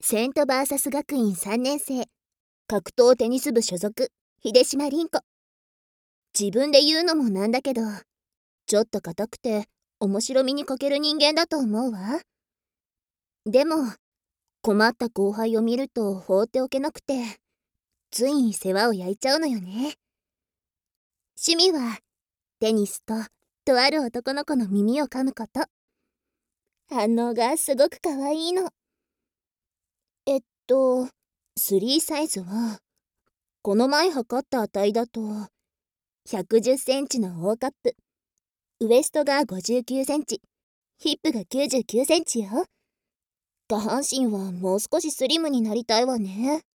セントバーサス学院3年生、格闘テニス部所属、秀島凛子。自分で言うのもなんだけど、ちょっと硬くて面白みに欠ける人間だと思うわ。でも、困った後輩を見ると放っておけなくて、ついに世話を焼いちゃうのよね。趣味は、テニスとある男の子の耳を噛むこと。反応がすごく可愛いの。3サイズは、この前測った値だと、110センチの O カップ、ウエストが59センチ、ヒップが99センチよ。下半身はもう少しスリムになりたいわね。